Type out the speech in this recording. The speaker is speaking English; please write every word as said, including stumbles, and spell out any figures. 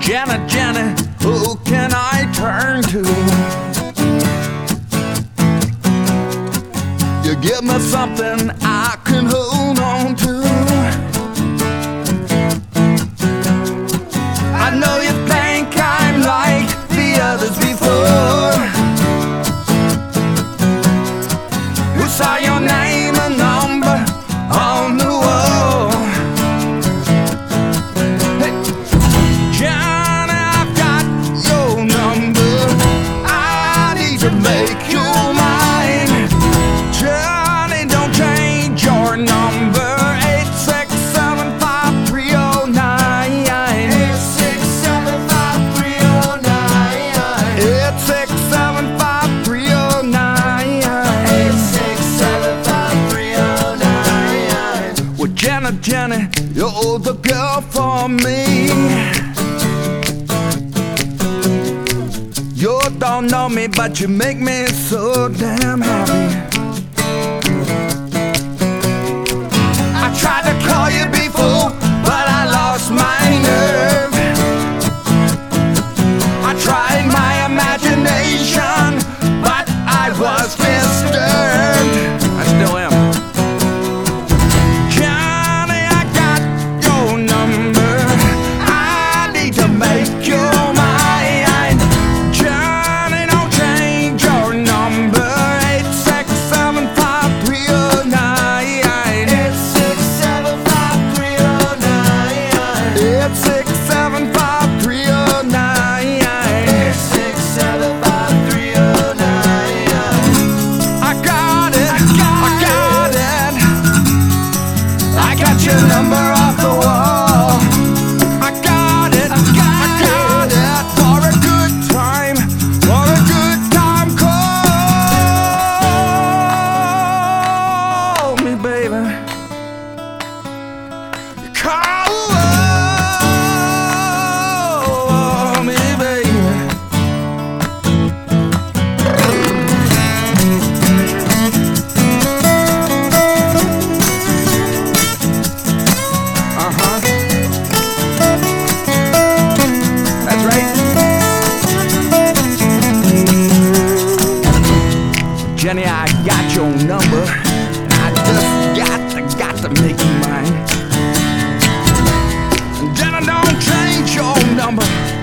Janet, Janet, who can I turn to? You give me something I can hold on to. I know you think I'm like the others before, who saw your name and number on the wall. Hey, Johnny, I've got your number. I need to make you mine. Johnny, don't change your number. Eight six seven five three oh nine. Eight six seven five three oh nine. Eight six seven five three oh nine. Eight six seven five three oh nine. Well, Janet, Janet, you're the girl for me. You don't know me, but you make me so damn happy. I tried to call you before, but I lost my nerve. I tried my imagination, but I was disturbed. I still am. Johnny, I got your number. I need to make you mine. Johnny, don't change your number. Eight six seven five three oh nine. Eight six seven five three oh nine. Eight six seven five three oh nine. Eight six seven five three oh nine. I got it, I got it. I got your number off the wall. I got it, I got it. For a good time, for a good time, call me, baby. Call me, baby. Uh-huh. That's right. Jenny, I got your number. I just got to, got to make you mine. Jenny, don't change your number.